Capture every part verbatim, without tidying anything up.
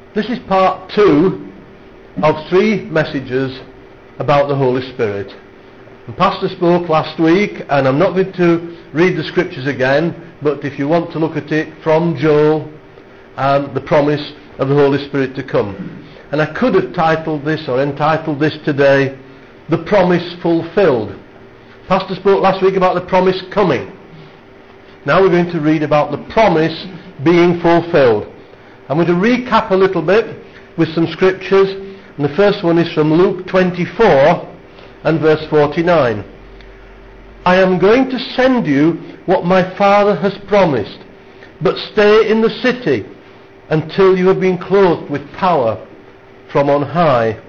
This is part two of three messages about the Holy Spirit. And Pastor spoke last week, and I'm not going to read the scriptures again, but if you want to look at it from Joel and the promise of the Holy Spirit to come. And I could have titled this or entitled this today, The Promise Fulfilled. Pastor spoke last week about the promise coming. Now we're going to read about the promise being fulfilled. I'm going to recap a little bit with some scriptures, and the first one is from Luke twenty-four and verse forty-nine. I am going to send you what my Father has promised, but stay in the city until you have been clothed with power from on high.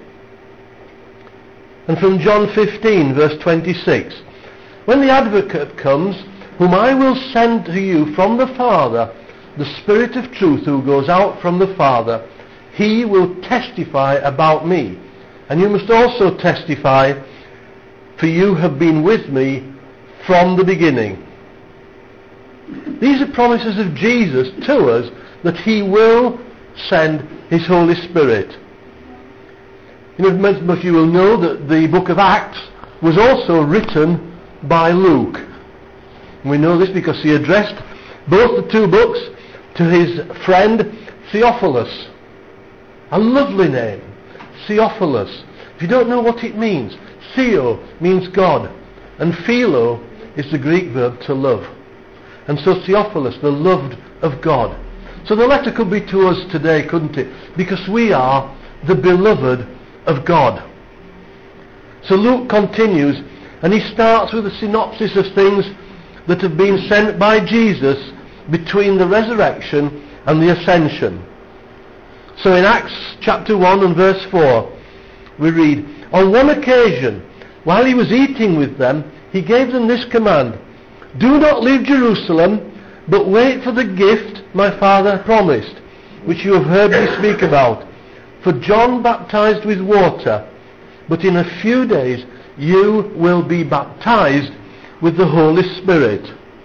And from John fifteen verse twenty-six, when the Advocate comes, whom I will send to you from the Father, the Spirit of truth who goes out from the Father, he will testify about me. And you must also testify, for you have been with me from the beginning. These are promises of Jesus to us that he will send his Holy Spirit. You know, most of you will know that the book of Acts was also written by Luke. And we know this because he addressed both the two books to his friend Theophilus. A lovely name, Theophilus. If you don't know what it means, Theo means God, and philo is the Greek verb to love. And so Theophilus, the loved of God. So the letter could be to us today, couldn't it? Because we are the beloved of God. So Luke continues, and he starts with a synopsis of things that have been sent by Jesus between the resurrection and the ascension. So in Acts chapter one and verse four, we read, on one occasion, while he was eating with them, he gave them this command, do not leave Jerusalem, but wait for the gift my Father promised, which you have heard me speak about. For John baptized with water, but in a few days you will be baptized with the Holy Spirit.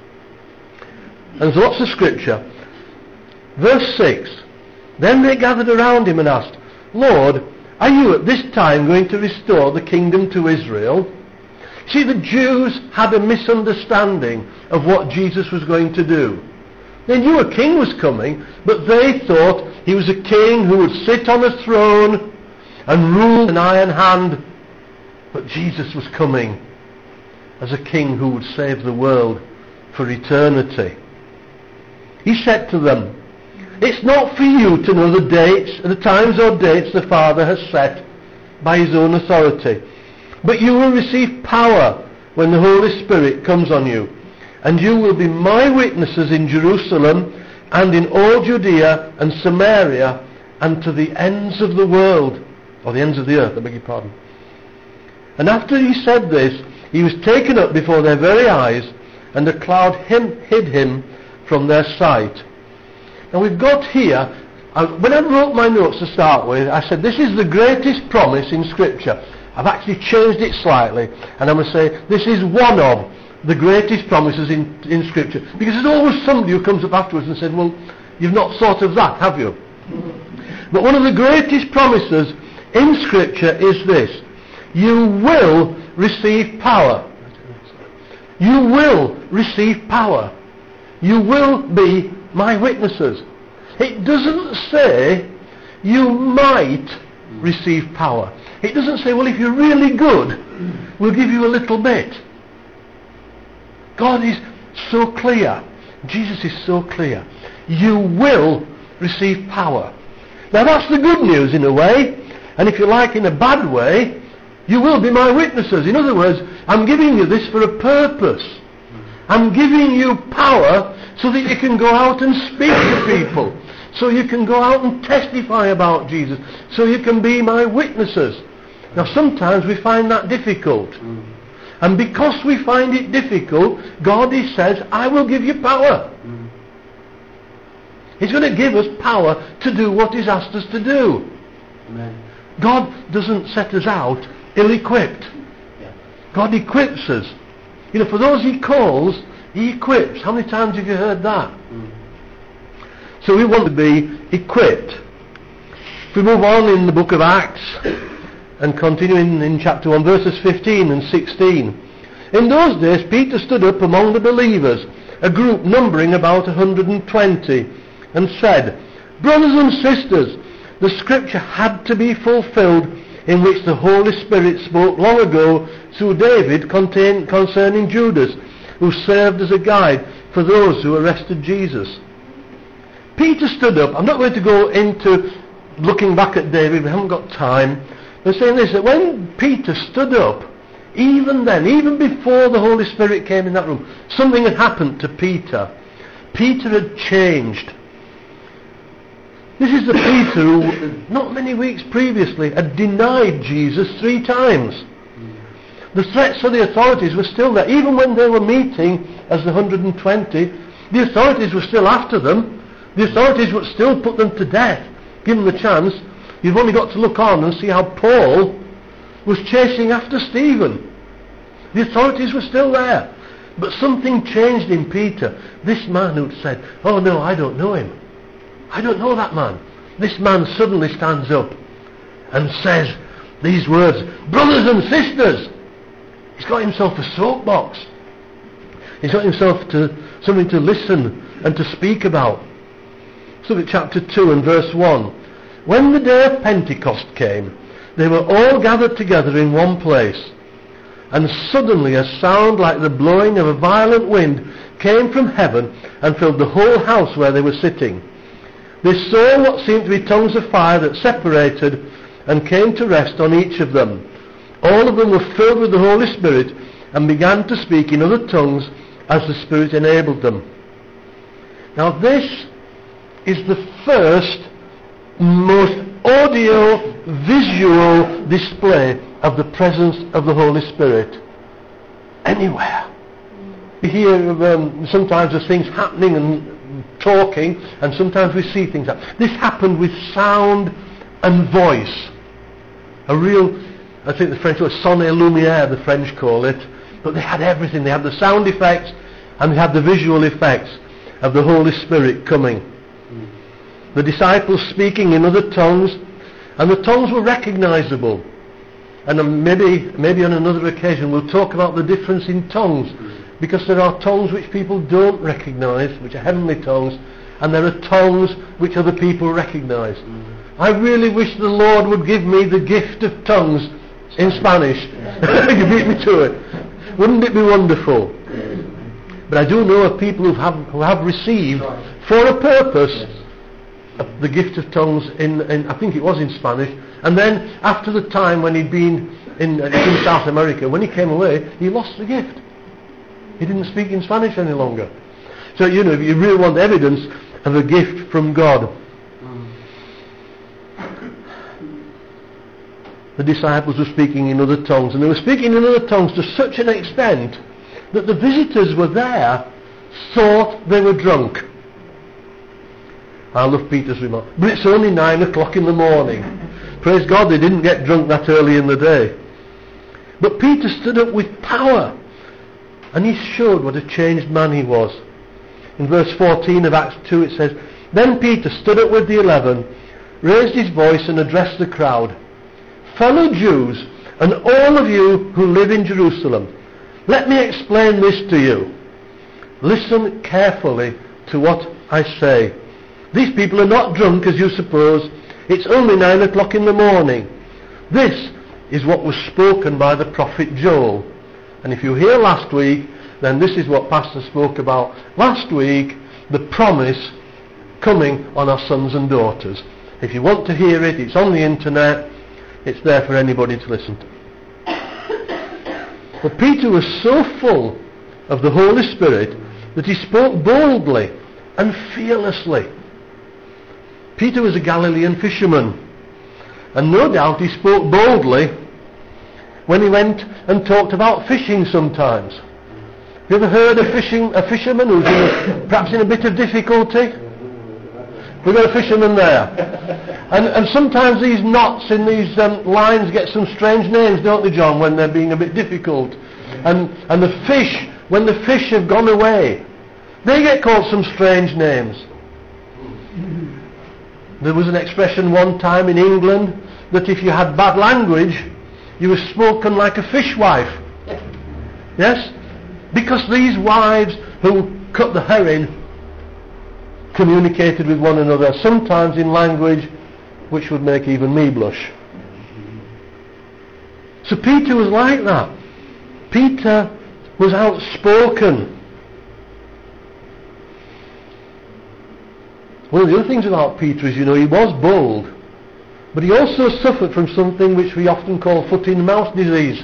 And there's lots of scripture. Verse six, then they gathered around him and asked, Lord, are you at this time going to restore the kingdom to Israel? See, the Jews had a misunderstanding of what Jesus was going to do. They knew a king was coming, but they thought he was a king who would sit on a throne and rule with an iron hand. But Jesus was coming as a king who would save the world for eternity. He said to them, it's not for you to know the dates, the times or dates the Father has set by his own authority, but you will receive power when the Holy Spirit comes on you, and you will be my witnesses in Jerusalem and in all Judea and Samaria and to the ends of the world, or the ends of the earth, I beg your pardon. And after he said this, he was taken up before their very eyes, and a cloud him, hid him from their sight. Now we've got here, uh, when I wrote my notes to start with, I said this is the greatest promise in Scripture. I've actually changed it slightly, and I'm going to say this is one of the greatest promises in, in Scripture. Because there's always somebody who comes up afterwards and says, well, you've not thought of that, have you? But one of the greatest promises in Scripture is this: you will receive power. You will receive power. You will be my witnesses. It doesn't say you might receive power. It doesn't say, well, if you're really good, we'll give you a little bit. God is so clear. Jesus is so clear. You will receive power. Now that's the good news in a way, and if you like, in a bad way, you will be my witnesses. In other words, I'm giving you this for a purpose. I'm giving you power so that you can go out and speak to people, so you can go out and testify about Jesus, so you can be my witnesses. Now sometimes we find that difficult. Mm. And because we find it difficult, God he says, I will give you power. Mm. He's going to give us power to do what he's asked us to do. Amen. God doesn't set us out ill-equipped. Yeah. God equips us. You know, for those he calls, he equips. How many times have you heard that? Mm. So we want to be equipped. If we move on in the book of Acts and continue in, in chapter one, verses fifteen and sixteen. In those days Peter stood up among the believers, a group numbering about one hundred twenty, and said, "Brothers and sisters, the scripture had to be fulfilled in which the Holy Spirit spoke long ago through David contain, concerning Judas, who served as a guide for those who arrested Jesus." Peter stood up. I'm not going to go into looking back at David, we haven't got time. They're saying this, that when Peter stood up, even then, even before the Holy Spirit came in that room, something had happened to Peter. Peter had changed. This is the Peter who, not many weeks previously, had denied Jesus three times. The threats of the authorities were still there. Even when they were meeting as the one hundred twenty, the authorities were still after them. The authorities would still put them to death, give them the chance. You've only got to look on and see how Paul was chasing after Stephen. The authorities were still there. But something changed in Peter. This man who'd said, "Oh no, I don't know him. I don't know that man." This man suddenly stands up and says these words, "Brothers and sisters." He's got himself a soapbox. He's got himself to something to listen and to speak about. So look at chapter two and verse one. When the day of Pentecost came, they were all gathered together in one place. And suddenly a sound like the blowing of a violent wind came from heaven and filled the whole house where they were sitting. They saw what seemed to be tongues of fire that separated and came to rest on each of them. All of them were filled with the Holy Spirit and began to speak in other tongues as the Spirit enabled them. Now this is the first, most audio-visual display of the presence of the Holy Spirit anywhere. We hear um, sometimes of things happening and talking, and sometimes we see things happen. This happened with sound and voice. A real, I think the French call it sonne lumière, the French call it. But they had everything. They had the sound effects and they had the visual effects of the Holy Spirit coming. The disciples speaking in other tongues, and the tongues were recognizable. And maybe maybe on another occasion we'll talk about the difference in tongues, because there are tongues which people don't recognize, which are heavenly tongues, and there are tongues which other people recognize. I really wish the Lord would give me the gift of tongues in Spanish. You beat me to it. Wouldn't it be wonderful? But I do know of people who have, who have received for a purpose the gift of tongues in, in, I think it was in Spanish, and then after the time when he'd been in, in South America, when he came away, he lost the gift. He didn't speak in Spanish any longer. So, you know, if you really want evidence of a gift from God. The disciples were speaking in other tongues, and they were speaking in other tongues to such an extent that the visitors were there thought they were drunk. I love Peter's remark, but it's only nine o'clock in the morning. Praise God, they didn't get drunk that early in the day. But Peter stood up with power, and he showed what a changed man he was. In verse fourteen of Acts two it says, "Then Peter stood up with the eleven, raised his voice and addressed the crowd. 'Fellow Jews, and all of you who live in Jerusalem, let me explain this to you. Listen carefully to what I say. These people are not drunk as you suppose. It's only nine o'clock in the morning. This is what was spoken by the prophet Joel.'" And if you hear last week, then this is what Pastor spoke about last week, the promise coming on our sons and daughters. If you want to hear it, it's on the internet. It's there for anybody to listen to. But Peter was so full of the Holy Spirit that he spoke boldly and fearlessly. Peter was a Galilean fisherman, and no doubt he spoke boldly when he went and talked about fishing sometimes. Have you ever heard a fishing a fisherman who's in a, perhaps in a bit of difficulty? We've got a fisherman there. And, and sometimes these knots in these um, lines get some strange names, don't they, John, when they're being a bit difficult. And, and the fish, when the fish have gone away, they get called some strange names. There was an expression one time in England that if you had bad language, you were spoken like a fishwife. Yes? Because these wives who cut the herring communicated with one another, sometimes in language which would make even me blush. So Peter was like that. Peter was outspoken. One of the other things about Peter is, you know, he was bold, but he also suffered from something which we often call foot-in-mouth disease.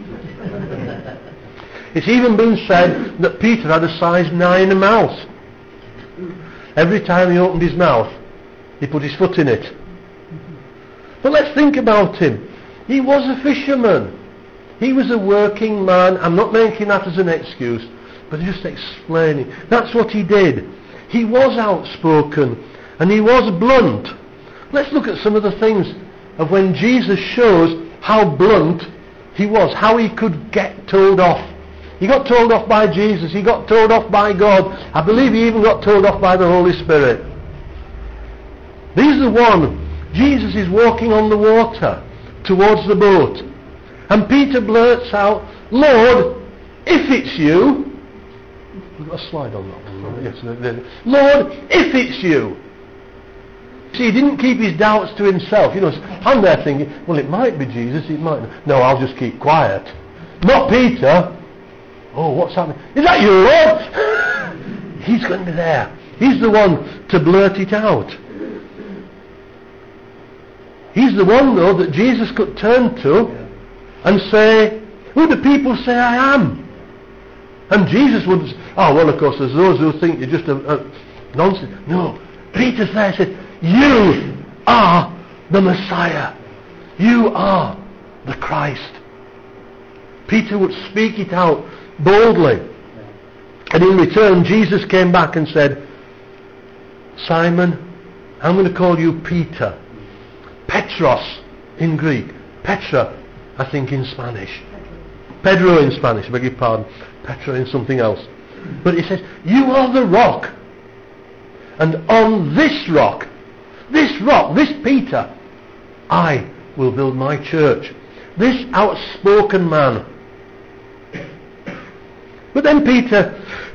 It's even been said that Peter had a size nine mouth. Every time he opened his mouth, he put his foot in it. But let's think about him. He was a fisherman. He was a working man. I'm not making that as an excuse, but just explaining. That's what he did. He was outspoken and he was blunt. Let's look at some of the things of when Jesus shows how blunt he was, how he could get told off. He got told off by Jesus, he got told off by God. I believe he even got told off by the Holy Spirit. These are one. Jesus is walking on the water towards the boat, and Peter blurts out, "Lord, if it's you..." We've got a slide on that one. Yes, "Lord, if it's you..." See, he didn't keep his doubts to himself. You know, I'm there thinking, well, it might be Jesus, it might not. No, I'll just keep quiet. Not Peter. "Oh, what's happening? Is that you, Lord?" He's going to be there. He's the one to blurt it out. He's the one, though, that Jesus could turn to and say, "Who do people say I am?" And Jesus would say, "Oh, well, of course, there's those who think you're just a, a nonsense." No, Peter's there, said, "You are the Messiah. You are the Christ." Peter would speak it out boldly. And in return, Jesus came back and said, "Simon, I'm going to call you Peter." Petros in Greek. Petra, I think, in Spanish. Pedro in Spanish, I beg your pardon. Petra in something else. But he says, "You are the rock. And on this rock, this rock, this Peter, I will build my church." This outspoken man. But then Peter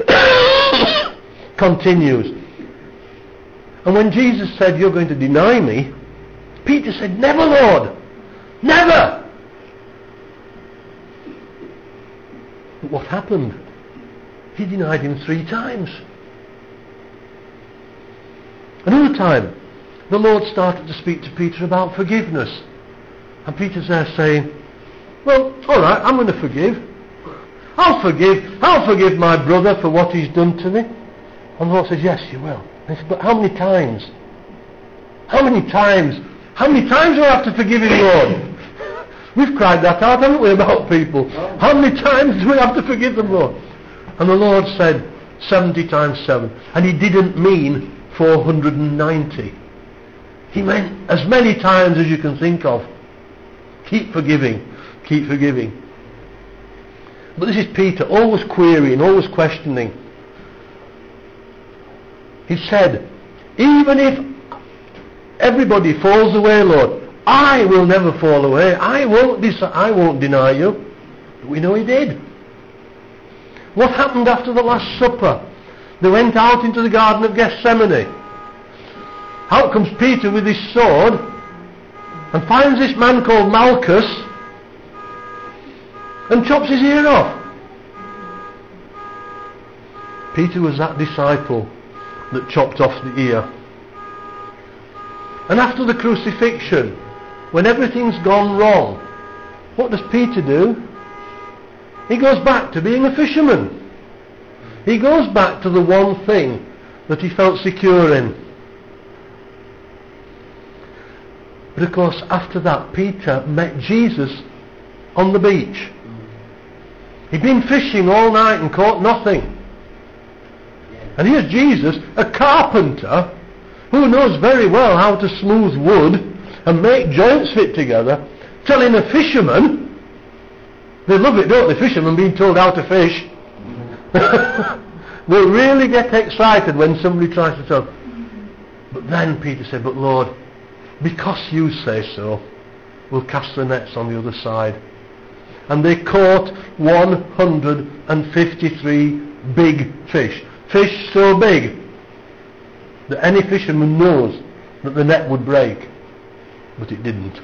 continues. And when Jesus said, "You're going to deny me," Peter said, "Never, Lord. Never." But what happened? He denied him three times. Another time, the Lord started to speak to Peter about forgiveness. And Peter's there saying, "Well, all right, I'm going to forgive. I'll forgive. I'll forgive my brother for what he's done to me." And the Lord says, "Yes, you will." And he said, "But how many times? How many times? How many times do I have to forgive him, Lord?" We've cried that out, haven't we, about people? How many times do we have to forgive them, Lord? And the Lord said, seventy times seven. And he didn't mean four hundred ninety. He meant as many times as you can think of. Keep forgiving. Keep forgiving. But this is Peter, always querying, always questioning. He said, "Even if everybody falls away, Lord, I will never fall away. I won't dis- I won't deny you." But we know he did. What happened after the Last Supper? They went out into the Garden of Gethsemane. Out comes Peter with his sword and finds this man called Malchus and chops his ear off. Peter was that disciple that chopped off the ear. And after the crucifixion, when everything's gone wrong, what does Peter do? He goes back to being a fisherman. He goes back to the one thing that he felt secure in. But of course, after that, Peter met Jesus on the beach. He'd been fishing all night and caught nothing. And here's Jesus, a carpenter, who knows very well how to smooth wood and make joints fit together, telling a fisherman, they love it, don't they, fishermen being told how to fish. They really get excited when somebody tries to tell. But then Peter said, but Lord, because you say so, we'll cast the nets on the other side. And they caught one hundred fifty-three big fish. Fish so big that any fisherman knows that the net would break. But it didn't.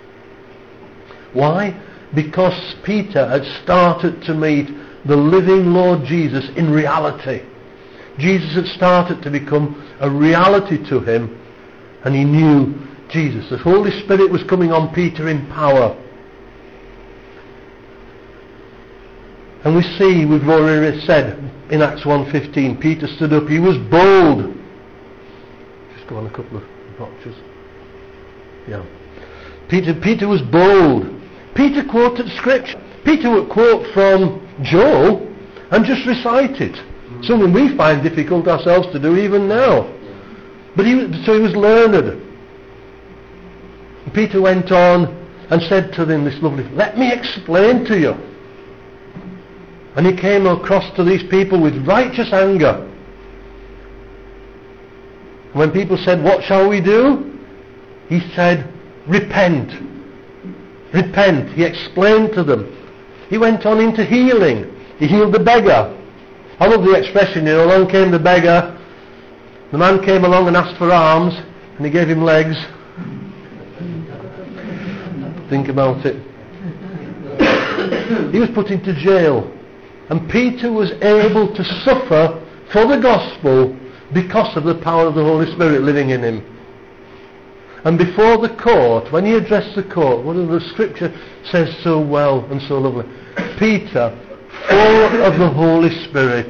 Why? Because Peter had started to meet the living Lord Jesus in reality. Jesus had started to become a reality to him, and he knew Jesus. The Holy Spirit was coming on Peter in power. And we see, we've already said in Acts one fifteen, Peter stood up, he was bold. Just go on a couple of notches. Yeah. Peter, Peter was bold. Peter quoted scripture. Peter would quote from Joel and just recite it. Something we find difficult ourselves to do even now. But he, so he was learned. Peter went on and said to them this lovely, let me explain to you. And he came across to these people with righteous anger. When people said, what shall we do? He said, repent. Repent. He explained to them. He went on into healing. He healed the beggar. I love the expression, you know, along came the beggar. The man came along and asked for arms, and he gave him legs. Think about it. He was put into jail. And Peter was able to suffer for the gospel because of the power of the Holy Spirit living in him. And before the court, when he addressed the court, what the scripture says so well and so lovely, Peter, full of the Holy Spirit,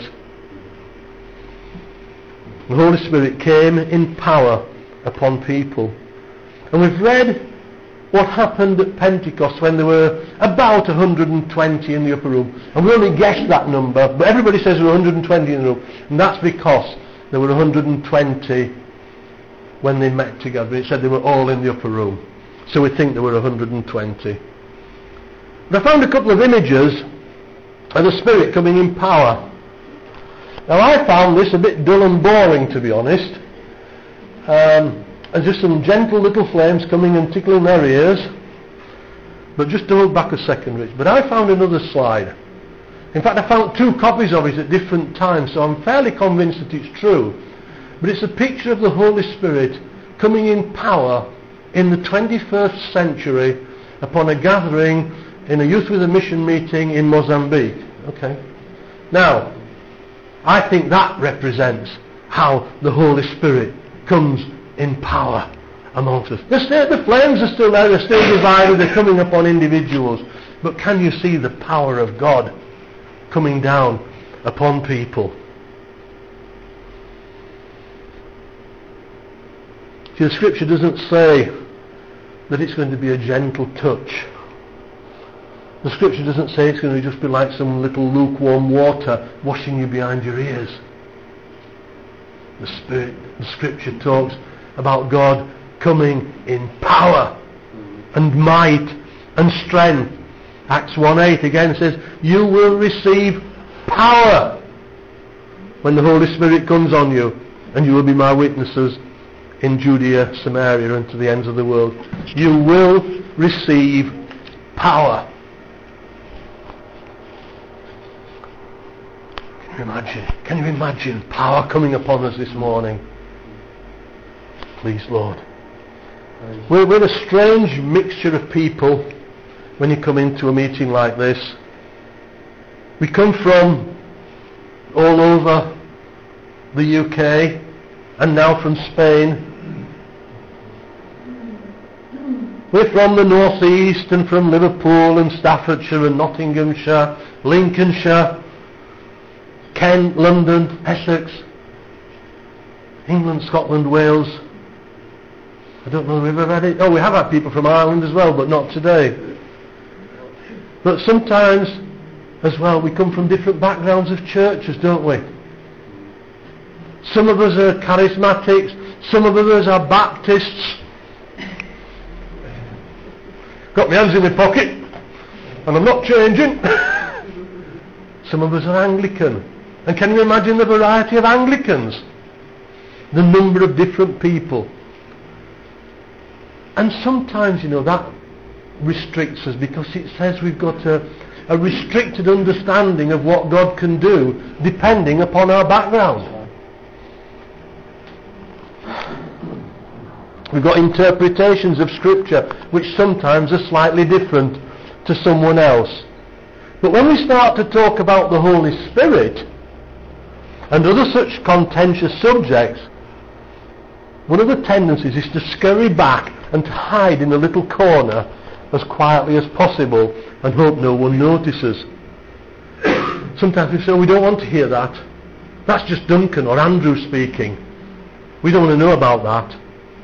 the Holy Spirit came in power upon people. And we've read what happened at Pentecost when there were about one hundred twenty in the upper room. And we only guessed that number, but everybody says there were one hundred twenty in the room. And that's because there were one hundred twenty when they met together. It said they were all in the upper room. So we think there were one hundred twenty. But I found a couple of images of the Spirit coming in power. Now I found this a bit dull and boring, to be honest. Um, and just some gentle little flames coming and tickling their ears. But just to hold back a second, Rich. But I found another slide. In fact, I found two copies of it at different times, so I'm fairly convinced that it's true. But it's a picture of the Holy Spirit coming in power in the twenty-first century upon a gathering in a Youth with a Mission meeting in Mozambique. Okay. Now, I think that represents how the Holy Spirit comes in power amongst us. The, still, the flames are still there, they're still divided, they're coming upon individuals. But can you see the power of God coming down upon people? See, the scripture doesn't say that it's going to be a gentle touch. The scripture doesn't say it's going to just be like some little lukewarm water washing you behind your ears. The Spirit, the scripture talks about God coming in power and might and strength. Acts one eight again says, you will receive power when the Holy Spirit comes on you, and you will be my witnesses in Judea, Samaria, and to the ends of the world. You will receive power. Can you imagine? Can you imagine power coming upon us this morning? Please, Lord. We're, we're a strange mixture of people when you come into a meeting like this. We come from all over the U K and now from Spain. We're from the North East and from Liverpool and Staffordshire and Nottinghamshire, Lincolnshire, Kent, London, Essex, England, Scotland, Wales. I don't know if we've ever had it. Oh, we have had people from Ireland as well, but not today. But sometimes, as well, we come from different backgrounds of churches, don't we? Some of us are charismatics, some of us are Baptists. Got my hands in my pocket, and I'm not changing. Some of us are Anglican. And can you imagine the variety of Anglicans? the number of different people. And sometimes, you know, that restricts us because it says we've got a, a restricted understanding of what God can do depending upon our background. We've got interpretations of Scripture which sometimes are slightly different to someone else. But when we start to talk about the Holy Spirit and other such contentious subjects, one of the tendencies is to scurry back and to hide in a little corner as quietly as possible and hope no one notices. Sometimes we say, oh, we don't want to hear that. That's just Duncan or Andrew speaking. We don't want to know about that.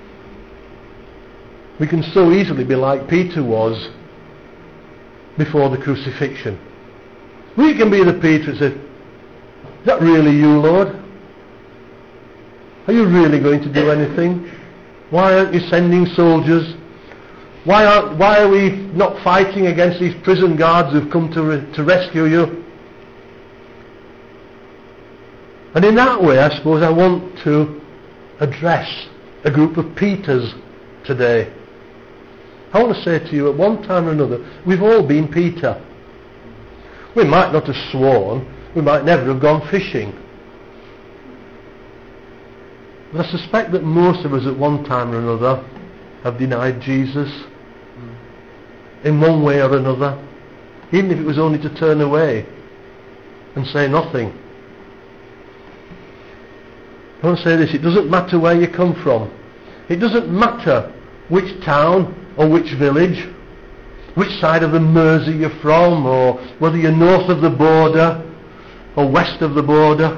We can so easily be like Peter was before the crucifixion. We can be the Peter that said, is that really you, Lord? Are you really going to do anything? Why aren't you sending soldiers? Why aren't, why are we not fighting against these prison guards who've come to, re- to rescue you? And in that way, I suppose I want to address a group of Peters today. I want to say to you, at one time or another, we've all been Peter. We might not have sworn, we might never have gone fishing. But I suspect that most of us at one time or another have denied Jesus in one way or another, even if it was only to turn away and say nothing. I want to say this, it doesn't matter where you come from. It doesn't matter which town or which village, which side of the Mersey you're from, or whether you're north of the border or west of the border.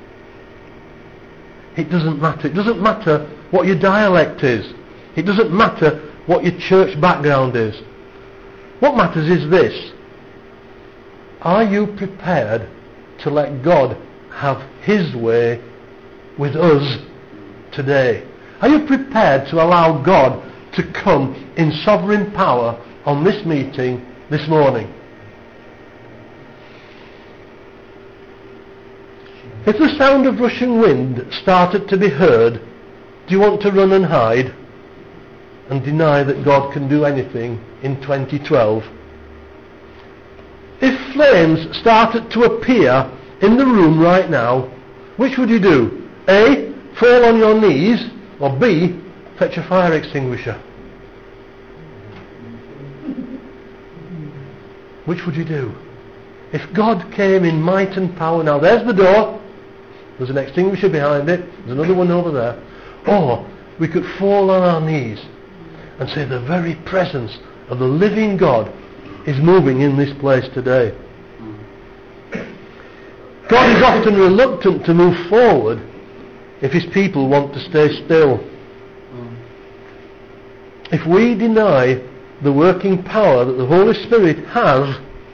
It doesn't matter. It doesn't matter what your dialect is. It doesn't matter what your church background is. What matters is this: are you prepared to let God have His way with us today? Are you prepared to allow God to come in sovereign power on this meeting this morning? If the sound of rushing wind started to be heard, do you want to run and hide and deny that God can do anything in twenty twelve? If flames started to appear in the room right now, which would you do? A, fall on your knees, or B, fetch a fire extinguisher? Which would you do? If God came in might and power, now there's the door, there's an extinguisher behind it, there's another one over there, or we could fall on our knees and say the very presence of the living God is moving in this place today. God is often reluctant to move forward if His people want to stay still. If we deny the working power that the Holy Spirit has,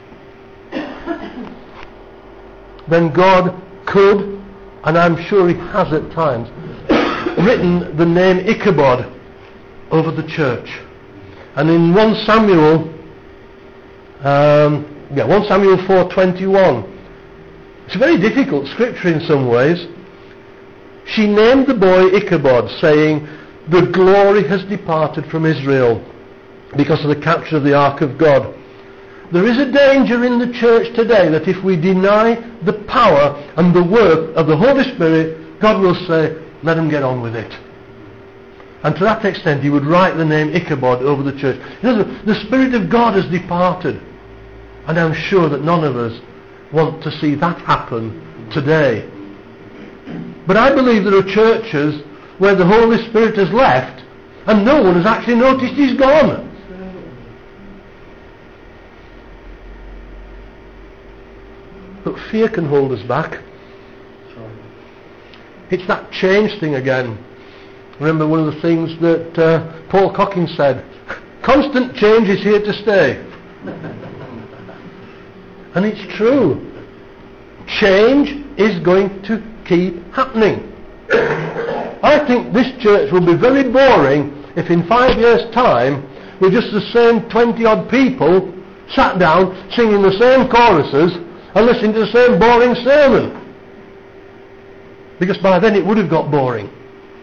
then God could, and I'm sure He has at times, written the name Ichabod over the church. And in First Samuel, um, yeah, First Samuel four twenty-one, it's a very difficult scripture in some ways. She named the boy Ichabod, saying, the glory has departed from Israel because of the capture of the ark of God. There is a danger in the church today that if we deny the power and the work of the Holy Spirit, God will say, let them get on with it. And to that extent He would write the name Ichabod over the church. You know, the, the Spirit of God has departed. And I'm sure that none of us want to see that happen today. But I believe there are churches where the Holy Spirit has left and no one has actually noticed He's gone. But fear can hold us back. It's that change thing again. Remember one of the things that uh, Paul Cocking said, constant change is here to stay. And it's true. Change is going to keep happening. I think this church will be very boring if in five years' time we're just the same twenty odd people sat down singing the same choruses and listening to the same boring sermon. Because by then it would have got boring.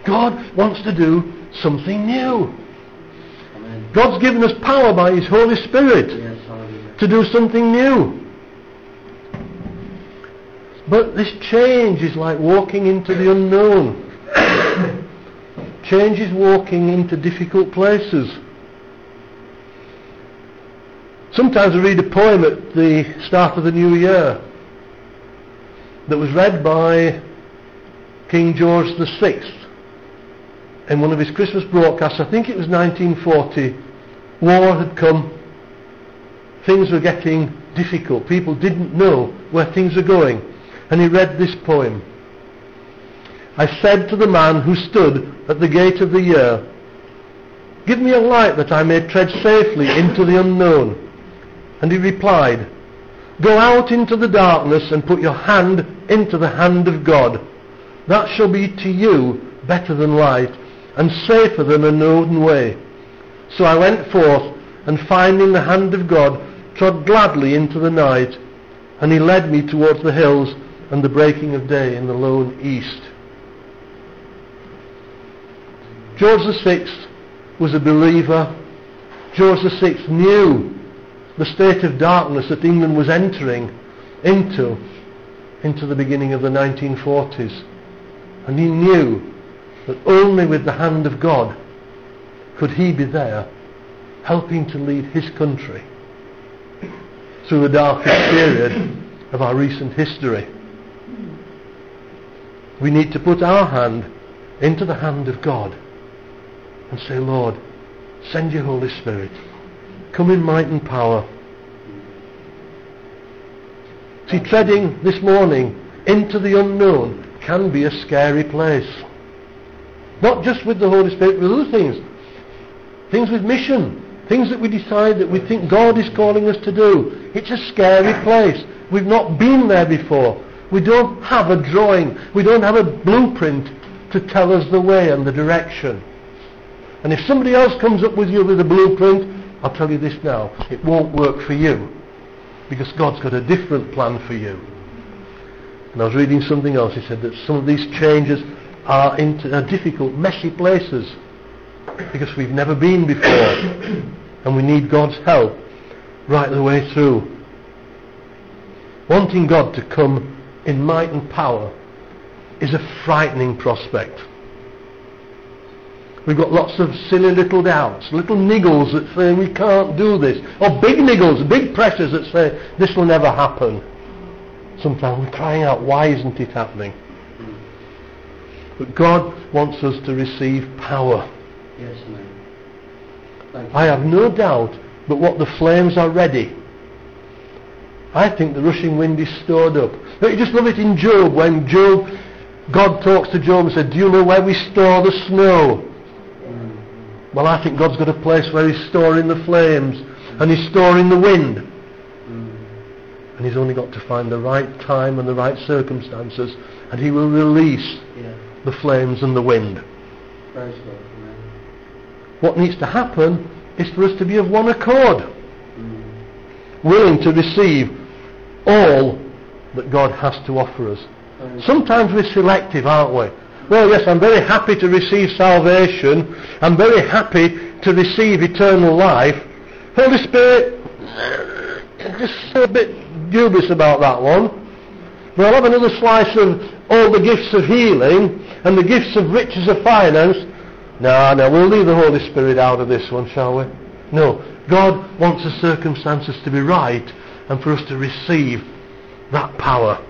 God wants to do something new. Amen. God's given us power by His Holy Spirit Yes, hallelujah. to do something new. But this change is like walking into the unknown. Change is walking into difficult places. Sometimes I read a poem at the start of the new year that was read by King George the Sixth in one of his Christmas broadcasts. I think it was nineteen forty. War had come. Things were getting difficult. People didn't know where things were going. And he read this poem. I said to the man who stood at the gate of the year, give me a light that I may tread safely into the unknown. And he replied, go out into the darkness and put your hand into the hand of God. That shall be to you better than light and safer than a known way. So I went forth and finding the hand of God trod gladly into the night, and he led me towards the hills and the breaking of day in the lone east. George the Sixth was a believer. George the Sixth knew the state of darkness that England was entering into into the beginning of the nineteen forties, and he knew that only with the hand of God could he be there helping to lead his country through the darkest period of our recent history. We need to put our hand into the hand of God and say, Lord, send your Holy Spirit. Come in might and power. See, treading this morning into the unknown can be a scary place. Not just with the Holy Spirit, but other things. Things with mission. Things that we decide that we think God is calling us to do. It's a scary place. We've not been there before. We don't have a drawing. We don't have a blueprint to tell us the way and the direction. And if somebody else comes up with you with a blueprint, I'll tell you this now, it won't work for you, because God's got a different plan for you. And I was reading something else. He said that some of these changes are into are difficult, messy places, because we've never been before, and we need God's help right the way through. Wanting God to come in might and power is a frightening prospect. We've got lots of silly little doubts, little niggles that say we can't do this, or big niggles, big pressures that say this will never happen. Sometimes we're crying out, why isn't it happening? But God wants us to receive power. Yes, ma'am. Thank you. I have no doubt but what the flames are ready. I think the rushing wind is stored up. Don't you just love it in Job, when Job, God talks to Job and said, do you know where we store the snow? Mm. Well, I think God's got a place where he's storing the flames, and he's storing the wind. Mm. And he's only got to find the right time and the right circumstances, and he will release yeah. the flames and the wind. Praise God. Amen. What needs to happen is for us to be of one accord, mm. willing to receive all that God has to offer us. Praise Sometimes we're selective, aren't we? Well, yes, I'm very happy to receive salvation. I'm very happy to receive eternal life. Holy Spirit, just a bit dubious about that one. But I'll have another slice of all the gifts of healing and the gifts of riches of finance. No, no, we'll leave the Holy Spirit out of this one, shall we? No, God wants the circumstances to be right and for us to receive that power.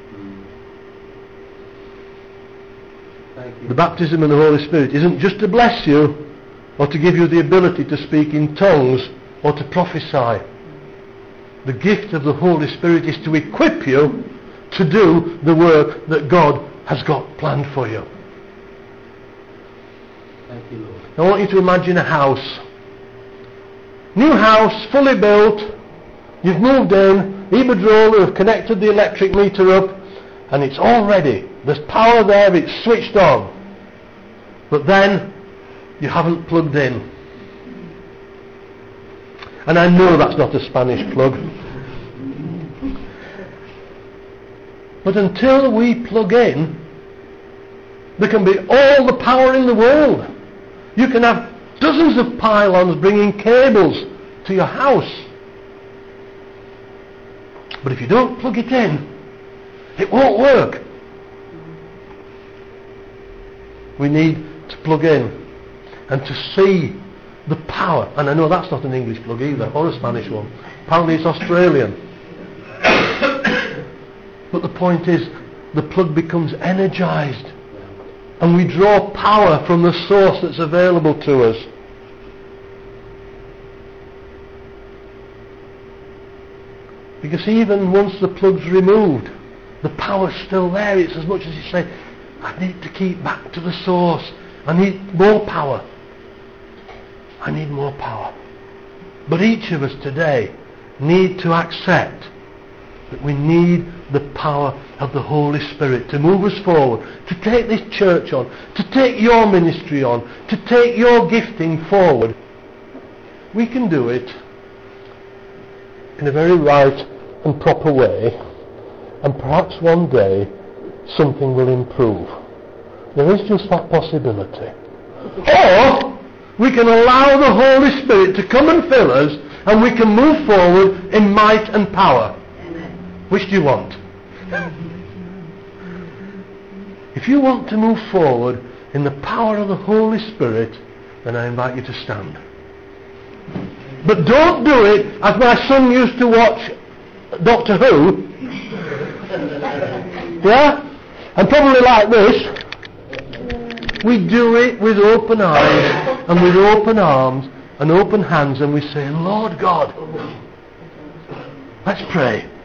The baptism in the Holy Spirit isn't just to bless you or to give you the ability to speak in tongues or to prophesy. The gift of the Holy Spirit is to equip you to do the work that God has got planned for you. Thank you, Lord. I want you to imagine a house. New house, fully built. You've moved in. Iberdrola have connected the electric meter up, and it's all ready. There's power there, it's switched on. But then you haven't plugged in. And I know that's not a Spanish plug. But until we plug in, There can be all the power in the world. You can have dozens of pylons bringing cables to your house. But if you don't plug it in, it won't work. We need to plug in and to see the power. And I know that's not an English plug either, or a Spanish one. Apparently it's Australian. But the point is, the plug becomes energized, and we draw power from the source that's available to us. Because even once the plug's removed, the power's still there. It's as much as you say, I need to keep back to the source. I need more power. I need more power. But each of us today need to accept that we need the power of the Holy Spirit to move us forward, to take this church on, to take your ministry on, to take your gifting forward. We can do it in a very right and proper way, and perhaps one day something will improve. There is just that possibility. Or we can allow the Holy Spirit to come and fill us, and we can move forward in might and power. Amen. Which do you want? If you want to move forward in the power of the Holy Spirit, then I invite you to stand. But don't do it as my son used to watch Doctor Who. Yeah? And probably like this. We do it with open eyes and with open arms and open hands, and we say, Lord God, let's pray.